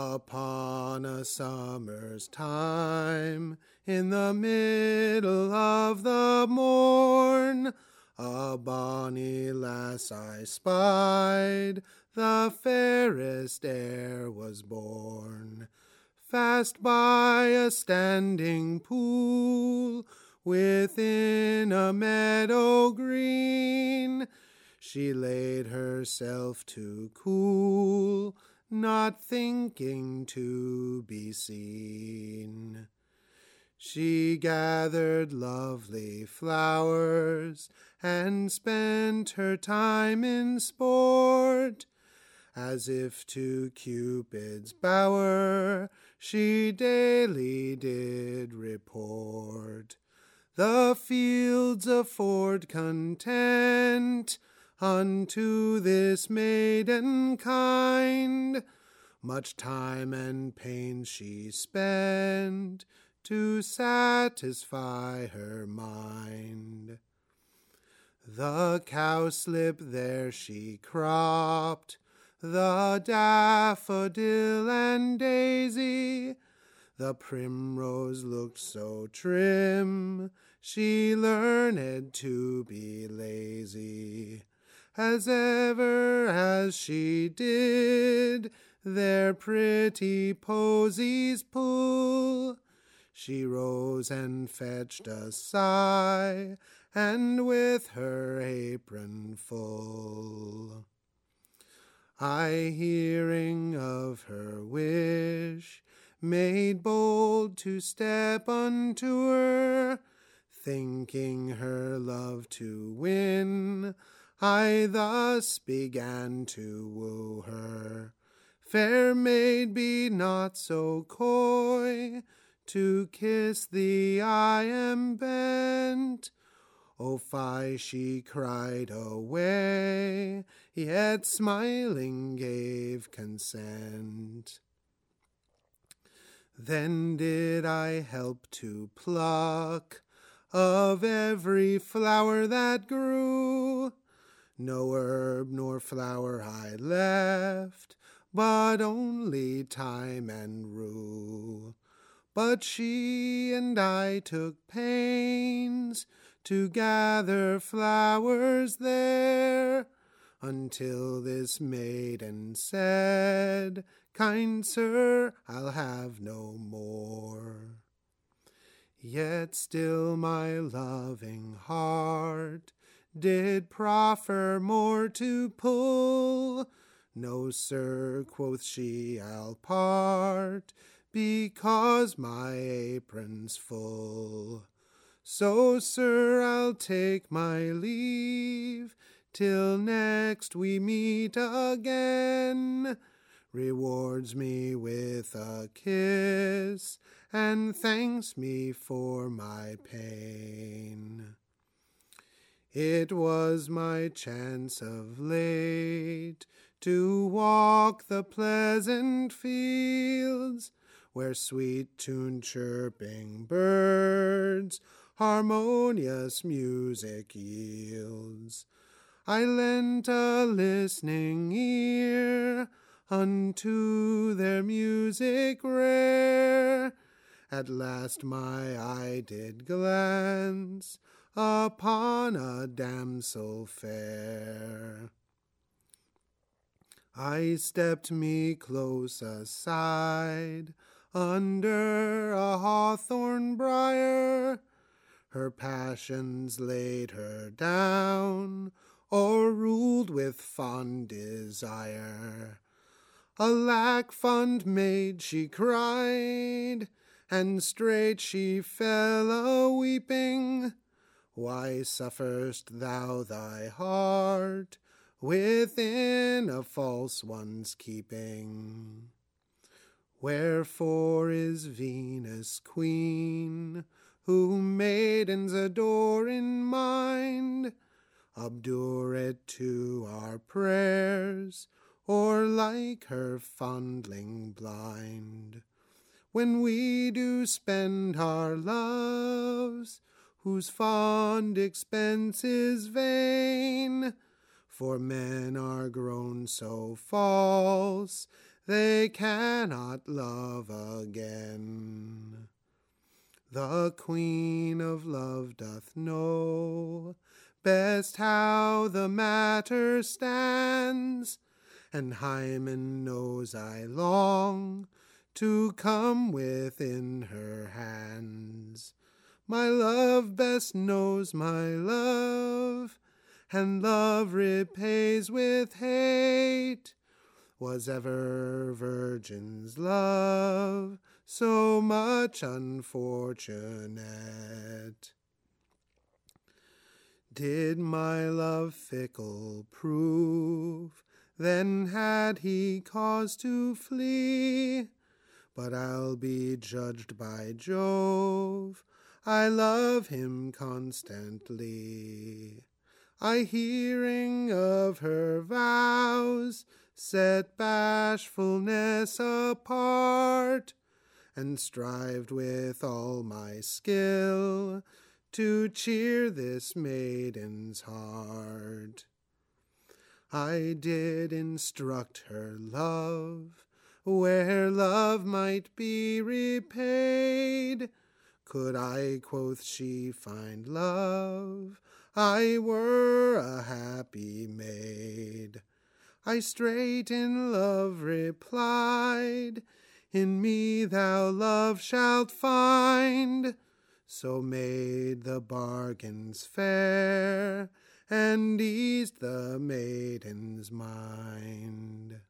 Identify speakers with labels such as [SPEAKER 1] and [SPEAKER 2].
[SPEAKER 1] Upon a summer's time, in the middle of the morn, a bonny lass I spied, the fairest e'er was born. Fast by a standing pool, within a meadow green, she laid herself to cool, not thinking to be seen. She gathered lovely flowers, and spent her time in sport, as if to Cupid's bower she daily did report. The fields afford content unto this maiden kind, much time and pains she spent to satisfy her mind. The cowslip there she cropped, the daffodil and daisy, the primrose looked so trim, she learned to be lazy. As ever as she did their pretty posies pull, she rose and fetched a sigh, and with her apron full. I, hearing of her wish, made bold to step unto her, thinking her love to win, I thus began to woo her. Fair maid, be not so coy, to kiss thee I am bent. O fie, she cried away, yet smiling gave consent. Then did I help to pluck of every flower that grew, no herb nor flower I left, but only thyme and rue. But she and I took pains to gather flowers there, until this maiden said, kind sir, I'll have no more. Yet still my loving heart did proffer more to pull. No, sir, quoth she, I'll part, because my apron's full. So, sir, I'll take my leave, till next we meet again. Rewards me with a kiss, and thanks me for my pain. It was my chance of late to walk the pleasant fields, where sweet-tuned chirping birds harmonious music yields. I lent a listening ear unto their music rare. At last my eye did glance upon a damsel fair. I stepped me close aside under a hawthorn briar. Her passions laid her down, o'erruled with fond desire. Alack, fond maid, she cried, and straight she fell a-weeping. Why suffer'st thou thy heart within a false one's keeping? Wherefore is Venus queen, whom maidens adore in mind, obdurate to our prayers, or like her fondling blind? When we do spend our loves, whose fond expense is vain, for men are grown so false, they cannot love again. The Queen of Love doth know best how the matter stands, and Hymen knows I long to come within her hands. My love best knows my love, and love repays with hate. Was ever virgin's love so much unfortunate? Did my love fickle prove, then had he cause to flee. But I'll be judged by Jove, I love him constantly. I, hearing of her vows, set bashfulness apart, and strived with all my skill to cheer this maiden's heart. I did instruct her love, where love might be repaid. Could I, quoth she, find love, I were a happy maid. I straight in love replied, in me thou love shalt find. So made the bargains fair, and eased the maiden's mind.